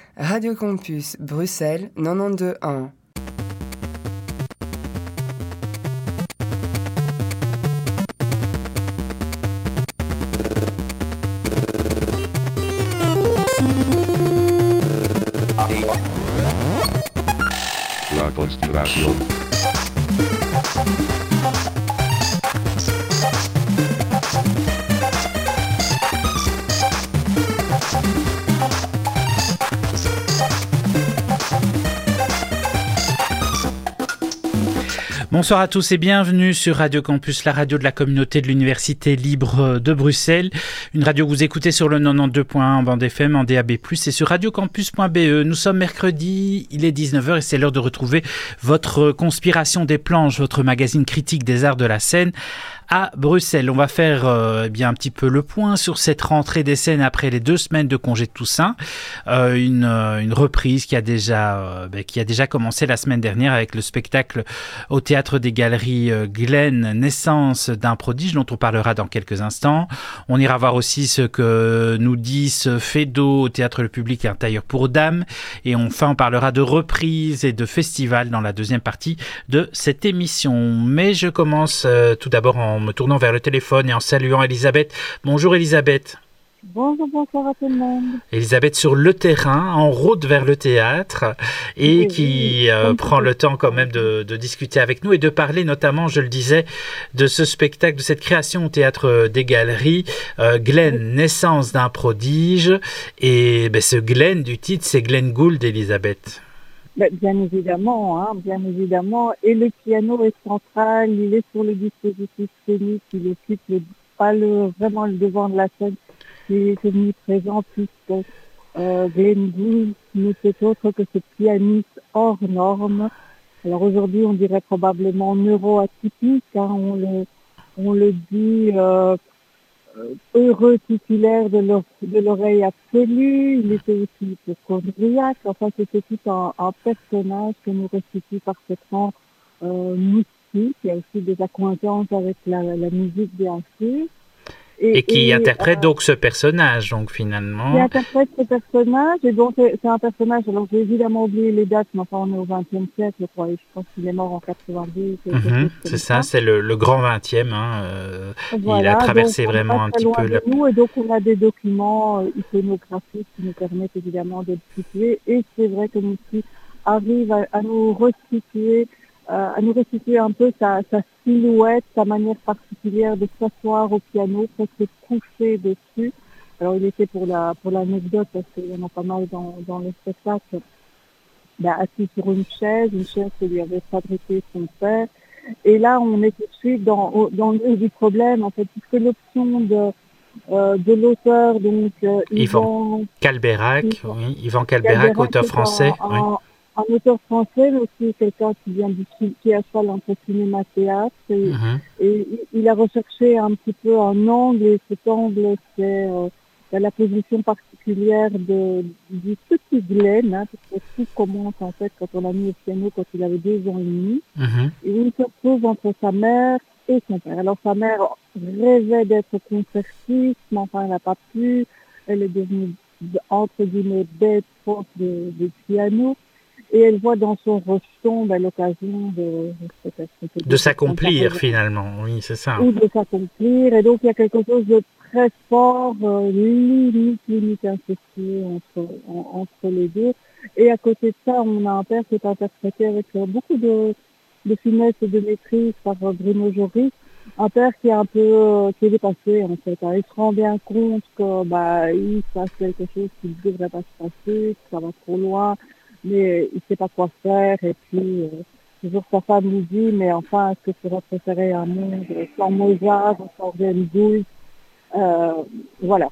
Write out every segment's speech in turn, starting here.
Radio Campus Bruxelles 92.1. La conspiración. Bonsoir à tous et bienvenue sur Radio Campus, la radio de la communauté de l'Université libre de Bruxelles. Une radio que vous écoutez sur le 92.1 en bande FM, en DAB+, et sur radiocampus.be. Nous sommes mercredi, il est 19h et c'est l'heure de retrouver votre Conspiration des planches, votre magazine critique des arts de la scène à Bruxelles. On va faire un petit peu le point sur cette rentrée des scènes après les 2 semaines de congé de Toussaint. Une reprise qui a déjà commencé la semaine dernière avec le spectacle au Théâtre des Galeries Glen, Naissance d'un prodige, dont on parlera dans quelques instants. On ira voir aussi ce que nous dit ce Fedo au Théâtre Le Public et un tailleur pour dames. Et enfin, on parlera de reprises et de festivals dans la deuxième partie de cette émission. Mais je commence tout d'abord en me tournant vers le téléphone et en saluant Elisabeth. Bonjour Elisabeth. Bonsoir à tout le monde. Elisabeth sur le terrain, en route vers le théâtre et qui prend le temps quand même de discuter avec nous et de parler notamment, je le disais, de ce spectacle, de cette création au Théâtre des Galeries, Glen, Naissance d'un prodige. Et ce Glen du titre, c'est Glenn Gould, Elisabeth. Bien évidemment. Et le piano est central, il est sur le dispositif scénique, il occupe vraiment le devant de la scène. Il est omniprésent puisque Glenn Gould n'était autre que ce pianiste hors norme. Alors aujourd'hui, on dirait probablement neuroatypique, on le dit heureux titulaire de l'oreille absolue. Il était aussi hypochondriaque. Enfin, c'était tout un personnage que nous restitue parfaitement mystique. Il y a aussi des accointances avec la musique, bien sûr. Et qui interprète donc ce personnage, donc finalement. Qui interprète ce personnage, et donc c'est un personnage, alors j'ai évidemment oublié les dates, mais enfin on est au XXe siècle, je crois, et je pense qu'il est mort en 92. C'est ça, c'est le grand 20e. Voilà, il a traversé donc, vraiment un petit peu la... nous, et donc on a des documents iconographiques qui nous permettent évidemment de le situer, et c'est vrai que Moussi arrive à nous restituer un peu sa silhouette, sa manière particulière de s'asseoir au piano, presque couché dessus. Alors il était pour l'anecdote, parce qu'il y en a pas mal dans le spectacle, assis sur une chaise que lui avait fabriquée son père. Et là, on est tout de suite dans le du problème, en fait, puisque l'option de l'auteur, donc Yvan Calbeyrac, auteur français. Un auteur français, mais aussi quelqu'un qui a fait entre cinéma-théâtre. Et il a recherché un petit peu un angle, et cet angle, c'est la position particulière du petit Glenn, parce que tout commence en fait quand on l'a mis au piano quand il avait 2 ans et demi. Et il se retrouve entre sa mère et son père. Alors sa mère rêvait d'être concertiste, mais enfin elle n'a pas pu. Elle est devenue, entre guillemets, bête prof de piano. Et elle voit dans son rejeton l'occasion de s'accomplir finalement, oui, c'est ça. Ou de s'accomplir. Et donc il y a quelque chose de très fort, limite incestueux entre les deux. Et à côté de ça, on a un père qui est interprété avec beaucoup de finesse et de maîtrise par Bruno Joris. Un père qui est un peu qui est dépassé en fait. Il se rend bien compte que il se passe quelque chose qui ne devrait pas se passer, que ça va trop loin. Mais il ne sait pas quoi faire, et puis toujours sa femme nous dit, mais enfin, est-ce que tu aurais préféré un monde sans Mozart, sans Glenn Gould, voilà.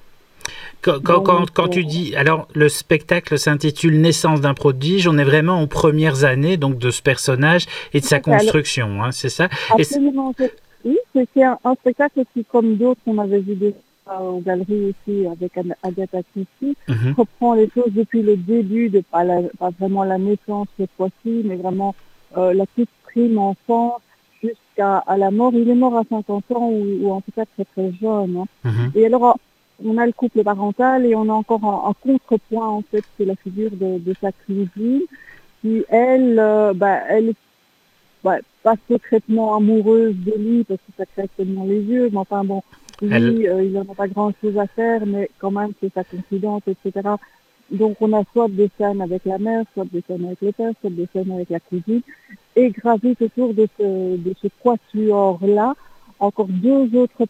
Quand tu dis, alors le spectacle s'intitule Naissance d'un prodige, on est vraiment aux premières années donc de ce personnage et de sa construction, c'est ça? Absolument, oui, c'est un spectacle qui, comme d'autres, on avait vu déjà aux galeries aussi avec Agatha Christie, reprend les choses depuis le début, pas vraiment la naissance cette fois-ci, mais vraiment la toute prime enfance jusqu'à la mort. Il est mort à 50 ans ou en tout cas très très jeune. Et alors on a le couple parental et on a encore un contrepoint, en fait, c'est la figure de sa cousine, qui, elle, elle est pas secrètement amoureuse de lui, parce que ça crée tellement les yeux, mais enfin bon, lui, il n'en a pas grand-chose à faire, mais quand même, c'est sa confidente, etc. Donc, on a soit des scènes avec la mère, soit des scènes avec le père, soit des scènes avec la cousine, et gravitent autour de ce quatuor-là, encore deux autres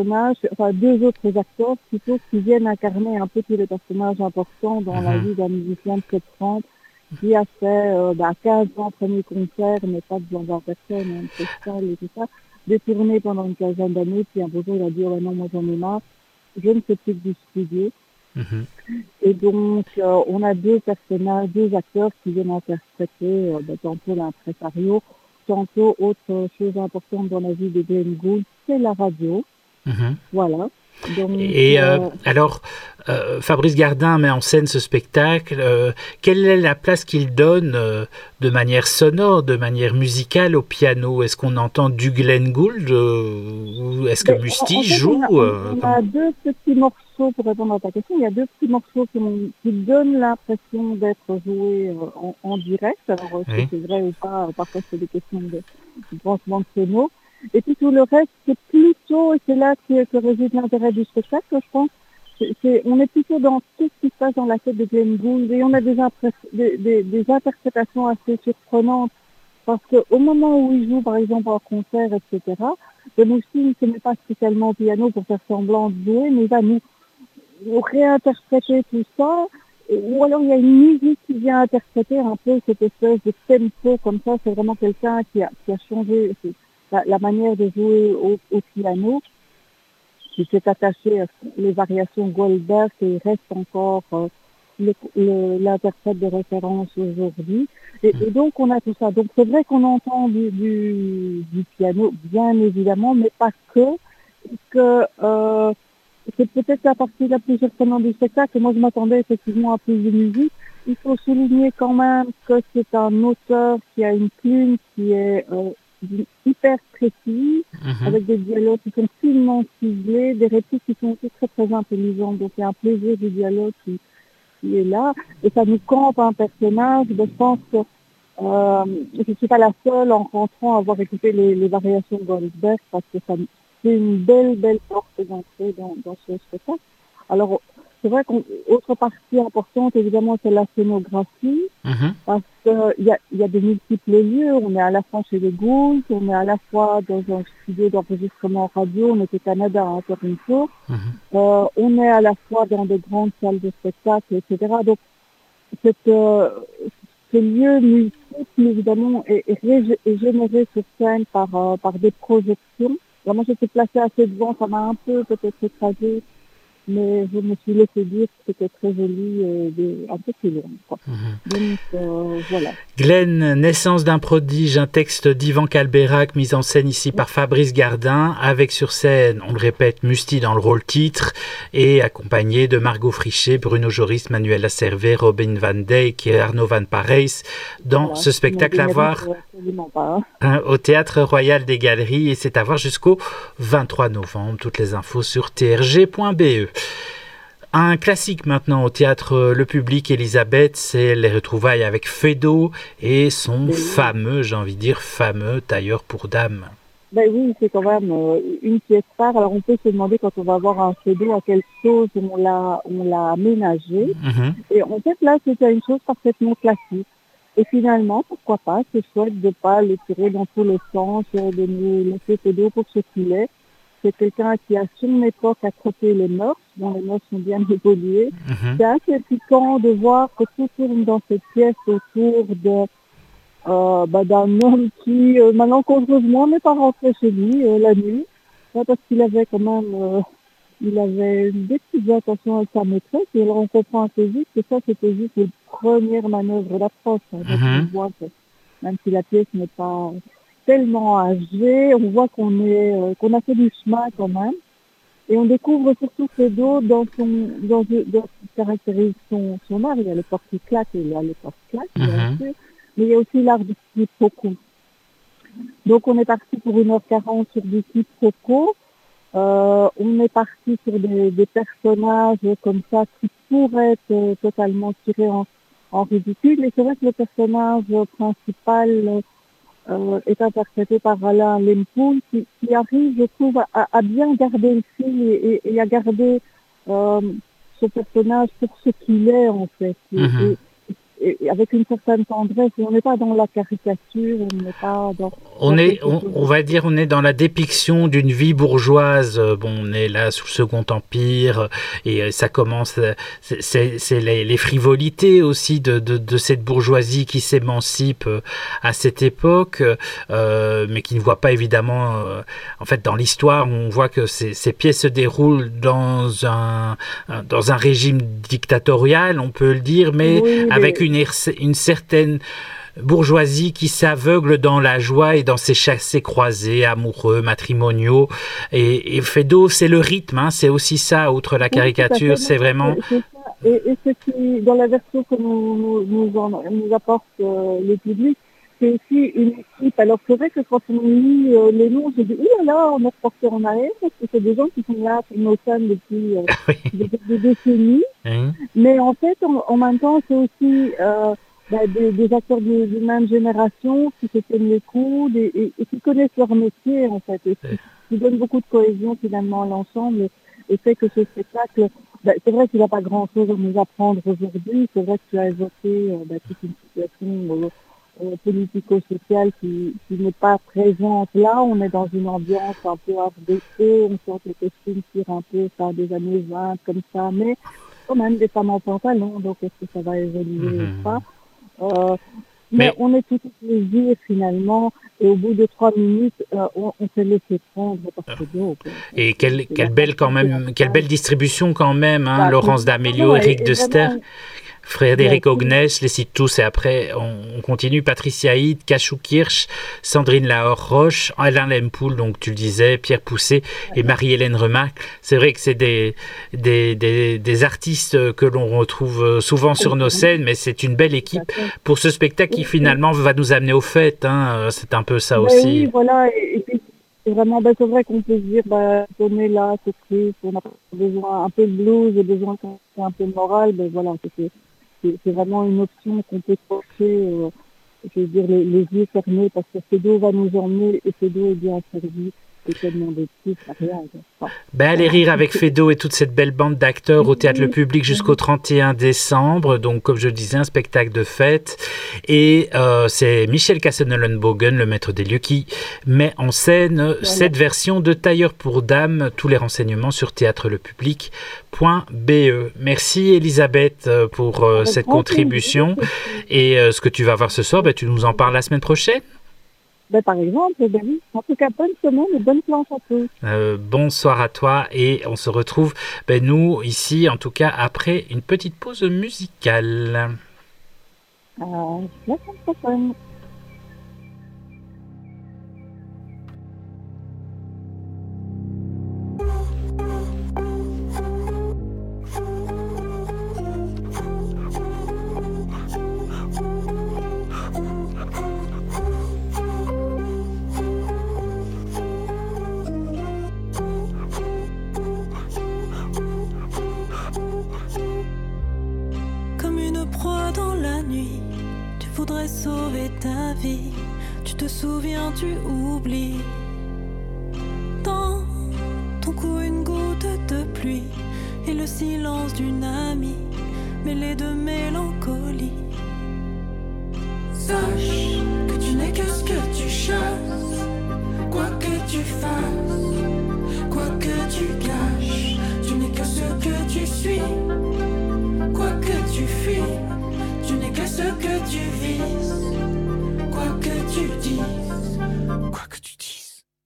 acteurs plutôt, qui viennent incarner un peu tous les personnages importants dans la vie d'un musicien de 70 qui a fait 15 ans premier concert, mais pas devant 20 personnes, un festival et tout ça, détourné pendant une quinzaine d'années, puis un beau jour il a dit « Oh non, moi j'en ai marre, je ne fais plus que du studio ». Et donc, on a deux acteurs qui viennent interpréter tantôt l'impresario, tantôt autre chose importante dans la vie de Glenn Gould, c'est la radio. Voilà. Donc, et alors, Fabrice Gardin met en scène ce spectacle. Quelle est la place qu'il donne de manière sonore, de manière musicale au piano? Est-ce qu'on entend du Glenn Gould ou est-ce que Musti joue on a deux petits morceaux, pour répondre à ta question, il y a deux petits morceaux qui donnent l'impression d'être joués en direct. Alors, est-ce que c'est vrai ou pas? Parfois, c'est des questions de branchement de ces mots. Et puis tout le reste, c'est plutôt, et c'est là que réside l'intérêt du spectacle, je pense, on est plutôt dans tout ce qui se passe dans la tête de Glenn Gould, et on a des interprétations assez surprenantes, parce qu'au moment où il joue, par exemple, en concert, etc., le Moussi ne se met pas spécialement au piano pour faire semblant de jouer, mais il va nous réinterpréter tout ça, ou alors il y a une musique qui vient interpréter un peu cette espèce de tempo comme ça. C'est vraiment quelqu'un qui a changé la manière de jouer au piano, qui s'est attaché à les variations Goldberg et reste encore l'interprète de référence aujourd'hui. Et donc on a tout ça. Donc c'est vrai qu'on entend du piano, bien évidemment, mais pas que. C'est peut-être la partie la plus surprenante du spectacle. Moi, je m'attendais effectivement à plus de musique. Il faut souligner quand même que c'est un auteur qui a une plume qui est hyper précise, avec des dialogues qui sont finement ciselés, des répliques qui sont aussi très très intelligentes. Donc il y a un plaisir du dialogue qui est là, et ça nous campe un personnage. Je pense que je ne suis pas la seule en rentrant à avoir écouté les variations de Goldberg, parce que c'est une belle porte d'entrée dans ce spectacle. Alors c'est vrai qu'autre partie importante, évidemment, c'est la scénographie, parce qu'il y a de multiples lieux. On est à la fois chez les Gould, on est à la fois dans un studio d'enregistrement radio, on est au Canada encore une fois, on est à la fois dans de grandes salles de spectacle, etc. Donc, ce lieu multiple, évidemment, est généré sur scène par des projections. Alors moi, j'étais placée assez devant, ça m'a un peu peut-être écrasée, mais je me suis laissé dire que c'était très joli, un peu plus loin. Donc, voilà. Glenn, naissance d'un prodige, un texte d'Ivan Calbeyrac, mis en scène ici par Fabrice Gardin, avec sur scène, on le répète, Musti dans le rôle titre, et accompagné de Margot Frichet, Bruno Joris, Manuel Lasservais, Robin Van Dijk et Arnaud Van Parijs, dans ce spectacle à voir au Théâtre Royal des Galeries, et c'est à voir jusqu'au 23 novembre. Toutes les infos sur trg.be. Un classique maintenant au théâtre Le Public, Elisabeth, c'est les retrouvailles avec Feydeau et son fameux tailleur pour dames. Ben oui, c'est quand même une pièce phare. Alors on peut se demander, quand on va voir un Feydeau, à quelle chose on l'a aménagé. Et en fait là, c'était une chose parfaitement classique. Et finalement, pourquoi pas, c'est chouette de pas le tirer dans tous les sens, de nous laisser Feydeau pour ce qu'il est. C'est quelqu'un qui, à son époque, a trotté les mœurs, dont les mœurs sont bien évoluées. C'est assez piquant de voir que tout tourne dans cette pièce autour d'un homme qui, malencontreusement, n'est pas rentré chez lui la nuit, parce qu'il avait quand même il avait des petites intentions avec sa maîtresse, et alors on comprend assez vite que ça, c'était juste une première manœuvre d'approche. Donc on voit que, même si la pièce n'est pas tellement âgée, on voit qu'on a fait du chemin quand même, et on découvre surtout Feydeau dans ce qui caractérise son art. Il y a le port qui claque et il y a le port qui claque, bien sûr, mais il y a aussi l'art du quiproquo. Donc on est parti pour 1h40 sur du quiproquo. On est parti sur des personnages comme ça qui pourraient être totalement tirés en ridicule. Et c'est vrai que le personnage principal est interprété par Alain Lempoul qui arrive, je trouve, à bien garder le fil et à garder ce personnage pour ce qu'il est en fait. Et avec une certaine tendresse, on n'est pas dans la caricature, on n'est pas dans... On va dire, on est dans la dépiction d'une vie bourgeoise. Bon, on est là sous le Second Empire et ça commence, c'est les frivolités aussi de cette bourgeoisie qui s'émancipe à cette époque, mais qui ne voit pas évidemment, en fait, dans l'histoire, on voit que ces pièces se déroulent dans un régime dictatorial, on peut le dire, mais avec une certaine bourgeoisie qui s'aveugle dans la joie et dans ses chassés-croisés amoureux, matrimoniaux. Et Feydeau, c'est le rythme, hein, c'est aussi ça, outre la caricature, c'est vraiment... Et ce qui, dans la version que nous apporte le public, c'est aussi une équipe. Alors c'est vrai que quand on lit les noms, je dis, oh là là, on est reporté en arrière, parce que c'est des gens qui sont là sur nos scènes depuis des décennies. Mais en fait, en même temps, c'est aussi des acteurs de même génération qui se tiennent les coudes et qui connaissent leur métier, en fait, et qui donnent beaucoup de cohésion finalement à l'ensemble et fait que ce spectacle, c'est vrai qu'il n'a pas grand-chose à nous apprendre aujourd'hui. C'est vrai que tu as évoqué toute une situation politico-sociale qui n'est pas présente là. On est dans une ambiance un peu art déco, on sent que les costumes tirent un peu des années 20 comme ça, mais quand même des femmes en pantalon, donc est-ce que ça va évoluer ou pas? Mais on est tout plaisir finalement, et au bout de 3 minutes, on s'est laissé prendre par ce dos. Et quelle belle distribution quand même, hein, Laurence D'Amelio, Éric Dester. Frédéric Ognet, je les cite tous et après on continue. Patricia Hide, Cachou Kirsch, Sandrine Lahore-Roche, Alain Lempoul, donc tu le disais, Pierre Pousset et Marie-Hélène Remac. C'est vrai que c'est des artistes que l'on retrouve souvent sur nos scènes, mais c'est une belle équipe pour ce spectacle qui finalement va nous amener aux fêtes. Hein. C'est un peu ça aussi. Oui, voilà. Et puis, c'est vraiment, c'est vrai qu'on peut se dire, on est là, c'est triste, on a besoin un peu de blues, et besoin un peu de morale, voilà, c'est vraiment une option qu'on peut porter, je veux dire, les yeux fermés, parce que Feydeau va nous emmener et Feydeau est bien servi. Allez rire avec Feydeau et toute cette belle bande d'acteurs au Théâtre Le Public jusqu'au 31 décembre. Donc, comme je le disais, un spectacle de fête. Et c'est Michel Casseneulenbogen, le maître des lieux, qui met en scène cette version de Tailleur pour dames. Tous les renseignements sur théâtrelepublic.be. Merci Elisabeth pour cette contribution. Et ce que tu vas voir ce soir, tu nous en parles la semaine prochaine. Par exemple, oui. En tout cas, bonne semaine et bonne planche à tous. Bonsoir à toi et on se retrouve, nous, ici, en tout cas, après une petite pause musicale. La semaine prochaine. Sauver ta vie, tu te souviens, tu oublies. Dans ton cou une goutte de pluie et le silence d'une amie mêlé de mélancolie. Sache que tu n'es que ce que tu chasses, quoi que tu fasses, quoi que tu caches, tu n'es que ce que tu suis, quoi que tu fuis. Tu n'es que ce que tu vises, quoi que tu dises, quoi que tu dises.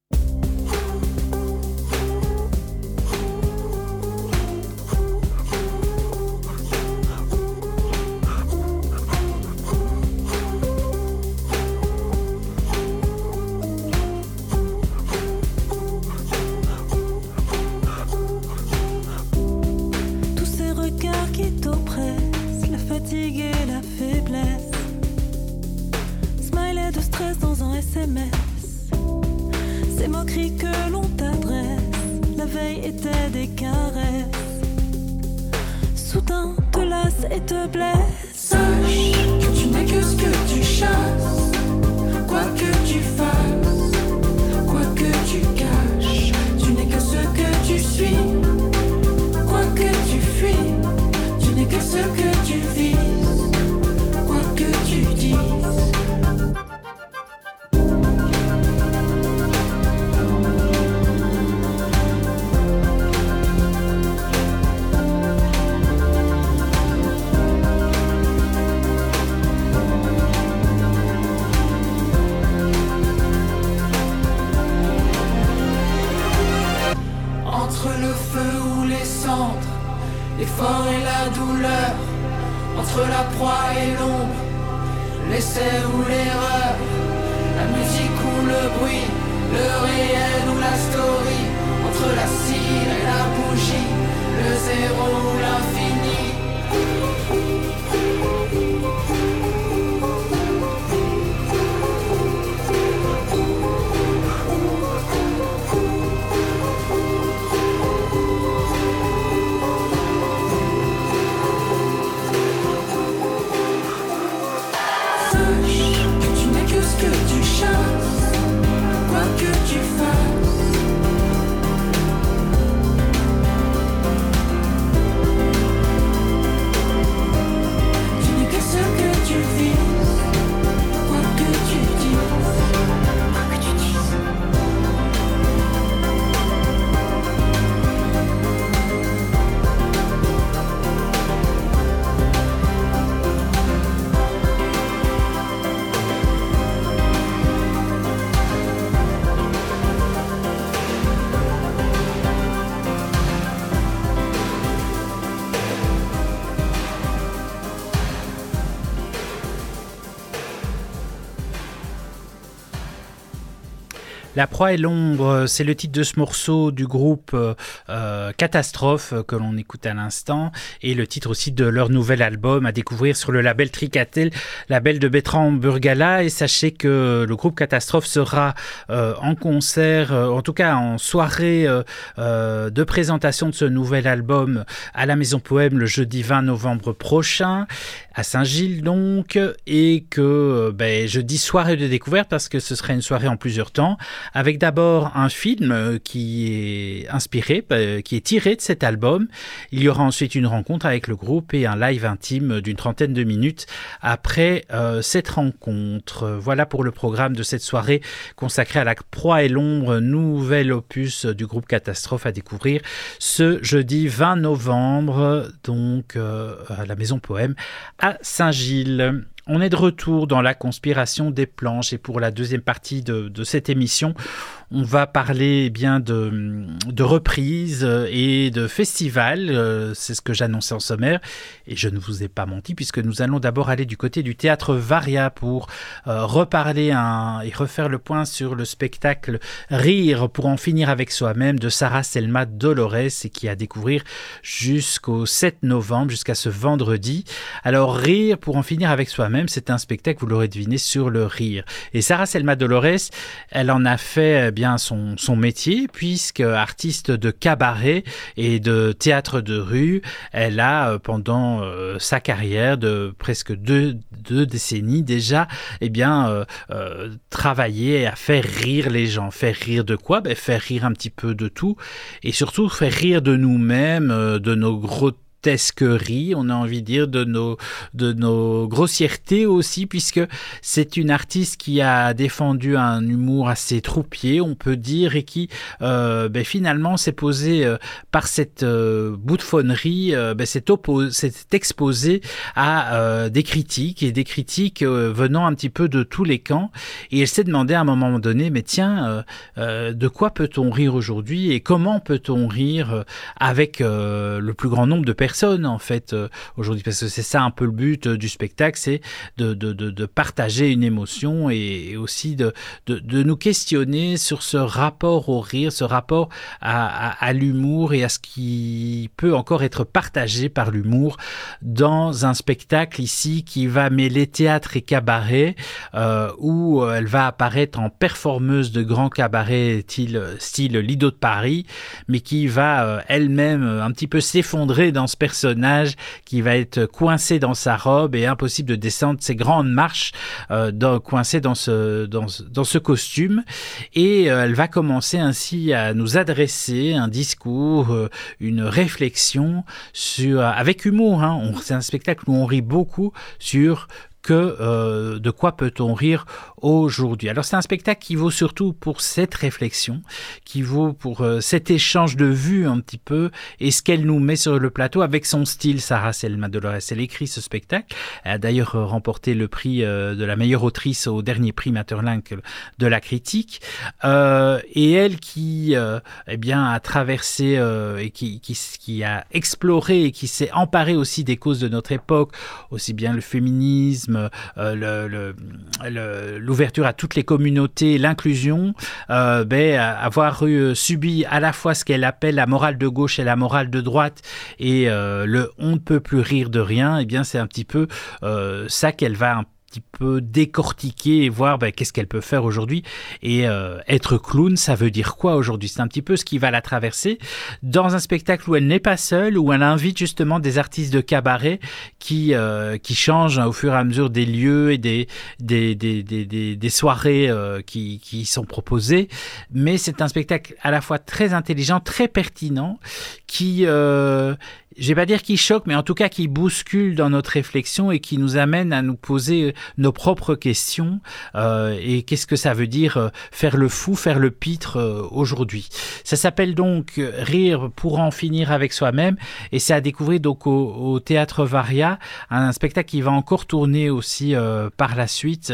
Tous ces regards qui t'oppressent, la fatigue et la faiblesse, smiley de stress dans un SMS, ces moqueries que l'on t'adresse, la réveil étaient des caresses. Soudain te lasse et te blesse. Sache que tu n'es que ce que tu chasses. Quoi que tu fasses, quoi que tu caches, tu n'es que ce que tu suis. Quoi que tu fuis, tu n'es que ce que tu vises. Quoi que tu dises. L'effort et la douleur, entre la proie et l'ombre, l'essai ou l'erreur, la musique ou le bruit, le réel ou la story, entre la cire et la bougie, le zéro ou l'infini. Quoi que tu fasses, tu n'es que ce que tu vises. Quoi que tu dises, quoi que tu dises. La proie et l'ombre, c'est le titre de ce morceau du groupe Catastrophe que l'on écoute à l'instant, et le titre aussi de leur nouvel album à découvrir sur le label Tricatel, label de Bertrand Burgala. Et sachez que le groupe Catastrophe sera en concert, en tout cas en soirée de présentation de ce nouvel album à la Maison Poème le jeudi 20 novembre prochain, à Saint-Gilles donc, et que je dis soirée de découverte parce que ce serait une soirée en plusieurs temps, avec d'abord un film qui est inspiré, qui est tiré de cet album. Il y aura ensuite une rencontre avec le groupe et un live intime d'une 30aine de minutes après cette rencontre. Voilà pour le programme de cette soirée consacrée à la proie et l'ombre, nouvel opus du groupe Catastrophe à découvrir ce jeudi 20 novembre, donc à la Maison Poème à Saint-Gilles. On est de retour dans la conspiration des planches, et pour la deuxième partie de cette émission, on va parler bien de reprises et de festivals. C'est ce que j'annonçais en sommaire, et je ne vous ai pas menti, puisque nous allons d'abord aller du côté du théâtre Varia pour reparler et refaire le point sur le spectacle Rire pour en finir avec soi-même de Sarah Selma Dolores, et qui est à découvrir jusqu'au 7 novembre, jusqu'à ce vendredi. Alors Rire pour en finir avec soi-même, c'est un spectacle, vous l'aurez deviné, sur le rire. Et Sarah Selma Dolores, elle en a fait bien son métier, puisque artiste de cabaret et de théâtre de rue, elle a pendant sa carrière de presque deux décennies déjà, travaillé à faire rire les gens. Faire rire de quoi ? Faire rire un petit peu de tout, et surtout faire rire de nous-mêmes, de nos grotesqueries, on a envie de dire, de nos grossièretés aussi, puisque c'est une artiste qui a défendu un humour assez troupier, on peut dire, et qui finalement s'est posée par cette boutfonnerie, s'est exposée à des critiques venant un petit peu de tous les camps, et elle s'est demandé à un moment donné, mais tiens, de quoi peut-on rire aujourd'hui, et comment peut-on rire avec le plus grand nombre de personnes personne en fait aujourd'hui, parce que c'est ça un peu le but du spectacle, c'est de partager une émotion et aussi de nous questionner sur ce rapport au rire, ce rapport à l'humour et à ce qui peut encore être partagé par l'humour dans un spectacle ici qui va mêler théâtre et cabaret, où elle va apparaître en performeuse de grands cabarets style Lido de Paris, mais qui va elle-même un petit peu s'effondrer dans ce personnage qui va être coincé dans sa robe et impossible de descendre ces grandes marches coincé dans ce costume. Et elle va commencer ainsi à nous adresser un discours, une réflexion avec humour. C'est un spectacle où on rit beaucoup sur de quoi peut-on rire aujourd'hui. Alors c'est un spectacle qui vaut surtout pour cette réflexion, qui vaut pour cet échange de vues un petit peu, et ce qu'elle nous met sur le plateau avec son style. Sarah Selma Dolores, elle écrit ce spectacle, elle a d'ailleurs remporté le prix de la meilleure autrice au dernier prix Maeterlinck de la critique, et elle qui a traversé et qui a exploré et qui s'est emparée aussi des causes de notre époque, aussi bien le féminisme, l'ouverture à toutes les communautés, l'inclusion, avoir subi à la fois ce qu'elle appelle la morale de gauche et la morale de droite, et le on ne peut plus rire de rien, et bien c'est un petit peu ça qu'elle va un petit peu décortiquer et voir qu'est-ce qu'elle peut faire aujourd'hui, et être clown, ça veut dire quoi aujourd'hui? C'est un petit peu ce qui va la traverser dans un spectacle où elle n'est pas seule, où elle invite justement des artistes de cabaret qui changent au fur et à mesure des lieux et des soirées qui sont proposées. Mais c'est un spectacle à la fois très intelligent, très pertinent, qui je vais pas dire qui choque, mais en tout cas qui bouscule dans notre réflexion et qui nous amène à nous poser nos propres questions. Et qu'est-ce que ça veut dire faire le fou, faire le pitre aujourd'hui? Ça s'appelle donc Rire pour en finir avec soi-même, et c'est à découvrir donc au Théâtre Varia, un spectacle qui va encore tourner aussi par la suite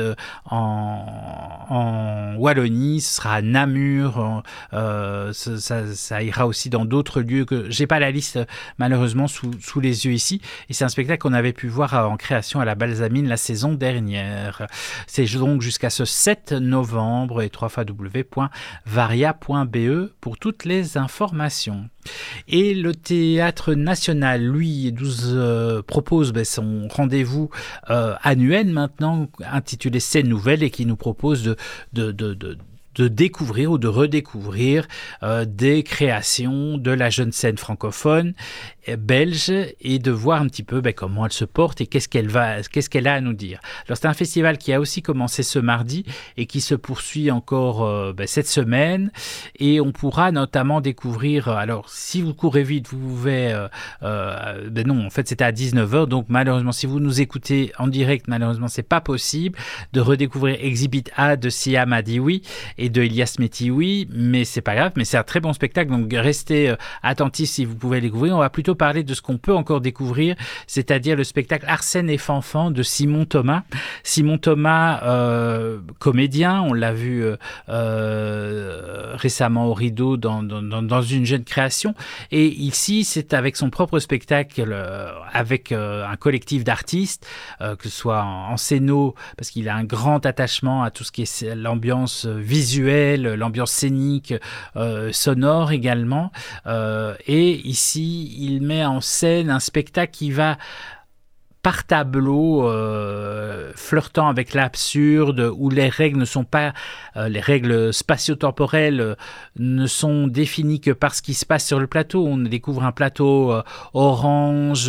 en Wallonie. Ce sera à Namur, ça ira aussi dans d'autres lieux que j'ai pas la liste malheureusement sous les yeux ici, et c'est un spectacle qu'on avait pu voir en création à la Balsamine la saison dernière. C'est donc jusqu'à ce 7 novembre, et www.varia.be pour toutes les informations. Et le Théâtre National, lui, propose son rendez-vous annuel maintenant, intitulé Scènes Nouvelles, et qui nous propose de découvrir ou de redécouvrir des créations de la jeune scène francophone belge, et de voir un petit peu comment elle se porte et qu'est-ce qu'elle a à nous dire. Alors c'est un festival qui a aussi commencé ce mardi et qui se poursuit encore cette semaine, et on pourra notamment découvrir, alors si vous courez vite vous pouvez non, en fait c'était à 19h, donc malheureusement si vous nous écoutez en direct, malheureusement c'est pas possible de redécouvrir Exhibit A de Siam Adioui et de Elias Metioui, mais c'est pas grave, mais c'est un très bon spectacle, donc restez attentifs si vous pouvez le découvrir. On va plutôt parler de ce qu'on peut encore découvrir, c'est-à-dire le spectacle Arsène et Fanfan de Simon Thomas. Simon Thomas, comédien, on l'a vu récemment au Rideau dans une jeune création, et ici c'est avec son propre spectacle, avec un collectif d'artistes, que ce soit en scéno, parce qu'il a un grand attachement à tout ce qui est l'ambiance visuelle, l'ambiance scénique, sonore également, et ici il met en scène un spectacle qui va par tableau, flirtant avec l'absurde, où les règles ne sont pas, les règles spatio-temporelles ne sont définies que par ce qui se passe sur le plateau. On découvre un plateau orange,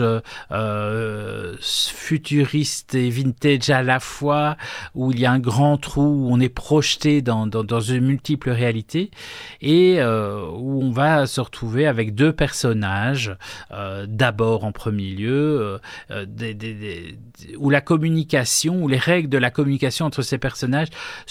futuriste et vintage à la fois, où il y a un grand trou, où on est projeté dans une multiple réalité, et où on va se retrouver avec deux personnages, d'abord en premier lieu, des où la communication, où les règles de la communication entre ces personnages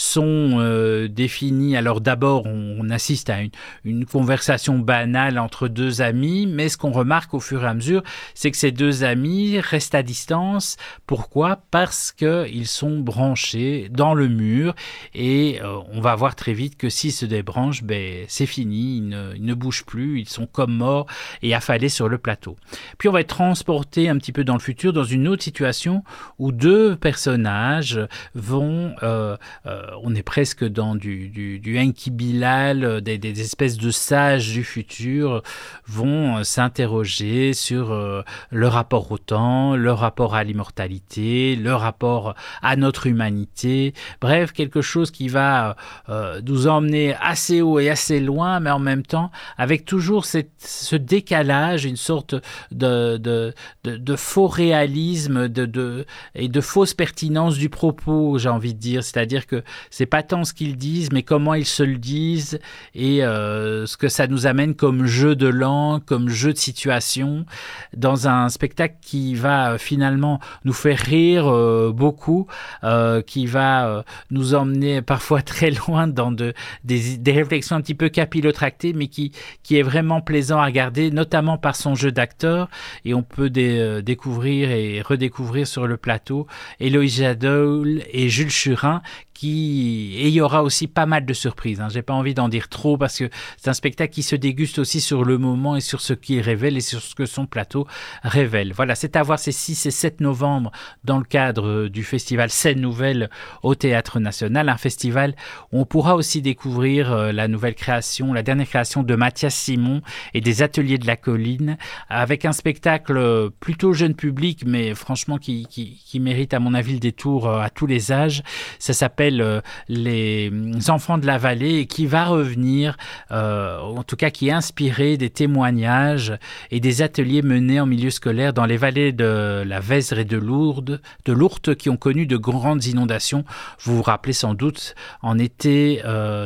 sont définies. Alors d'abord, on assiste à une conversation banale entre deux amis, mais ce qu'on remarque au fur et à mesure, c'est que ces deux amis restent à distance. Pourquoi ? Parce qu'ils sont branchés dans le mur et on va voir très vite que s'ils se débranchent, c'est fini, ils ne bougent plus, ils sont comme morts et affalés sur le plateau. Puis on va être transporté un petit peu dans le futur, dans une autre situation où deux personnages vont, on est presque dans du Enki Bilal, des espèces de sages du futur vont s'interroger sur le rapport au temps, le rapport à l'immortalité, le rapport à notre humanité, bref, quelque chose qui va nous emmener assez haut et assez loin, mais en même temps avec toujours ce décalage, une sorte de faux réalisme et de fausse pertinence du propos, j'ai envie de dire. C'est-à-dire que c'est pas tant ce qu'ils disent, mais comment ils se le disent et ce que ça nous amène comme jeu de langue, comme jeu de situation, dans un spectacle qui va finalement nous faire rire beaucoup, qui va nous emmener parfois très loin dans des réflexions un petit peu capillotractées, mais qui est vraiment plaisant à regarder, notamment par son jeu d'acteur. Et on peut découvrir et redécouvrir sur le plateau Héloïse Jadot et Jules Churin, et il y aura aussi pas mal de surprises. J'ai pas envie d'en dire trop parce que c'est un spectacle qui se déguste aussi sur le moment et sur ce qu'il révèle et sur ce que son plateau révèle. Voilà, c'est à voir ces 6 et 7 novembre dans le cadre du festival Scène Nouvelle au Théâtre National, un festival où on pourra aussi découvrir la dernière création de Mathias Simon et des Ateliers de la Colline, avec un spectacle plutôt jeune public, mais franchement qui mérite à mon avis le détour à tous les âges. Ça s'appelle Les Enfants de la Vallée et qui va revenir, en tout cas qui est inspiré des témoignages et des ateliers menés en milieu scolaire dans les vallées de la Vézre et de l'Ourthe qui ont connu de grandes inondations. Vous vous rappelez sans doute en été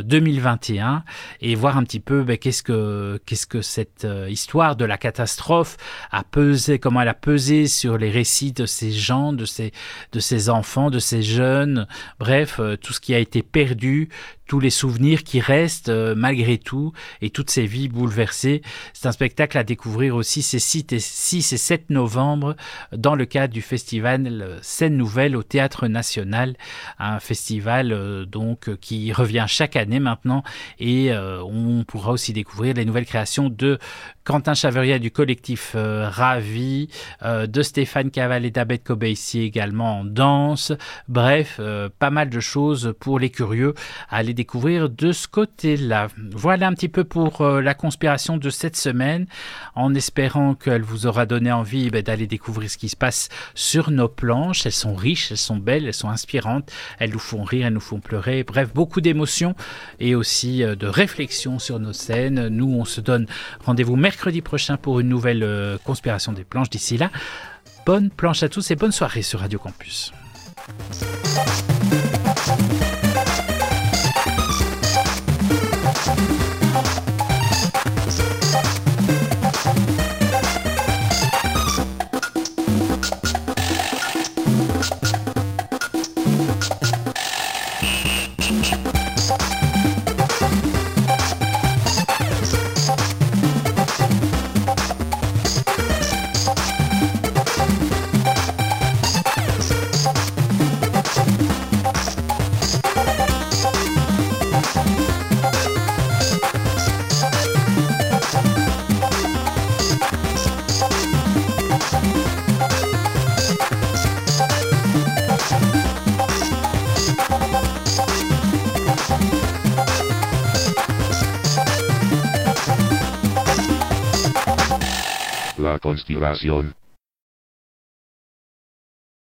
2021 et voir un petit peu qu'est-ce que cette histoire de la catastrophe a pesé, comment elle a pesé sur les récits de ces gens, de ces enfants, de ces jeunes, bref, tout ce qui a été perdu, tous les souvenirs qui restent malgré tout et toutes ces vies bouleversées. C'est un spectacle à découvrir aussi ces 6 et 7 novembre dans le cadre du festival Scène Nouvelle au Théâtre National, un festival qui revient chaque année maintenant et on pourra aussi découvrir les nouvelles créations de Quentin Chaveria du collectif Ravi, de Stéphane Caval et d'Abed Kobeissi également en danse. Bref, pas mal de choses pour les curieux à aller découvrir de ce côté-là. Voilà un petit peu pour la conspiration de cette semaine, en espérant qu'elle vous aura donné envie d'aller découvrir ce qui se passe sur nos planches. Elles sont riches, elles sont belles, elles sont inspirantes, elles nous font rire, elles nous font pleurer. Bref, beaucoup d'émotions et aussi de réflexions sur nos scènes. Nous, on se donne rendez-vous mercredi prochain pour une nouvelle conspiration des planches. D'ici là, bonne planche à tous et bonne soirée sur Radio Campus. La conspiración.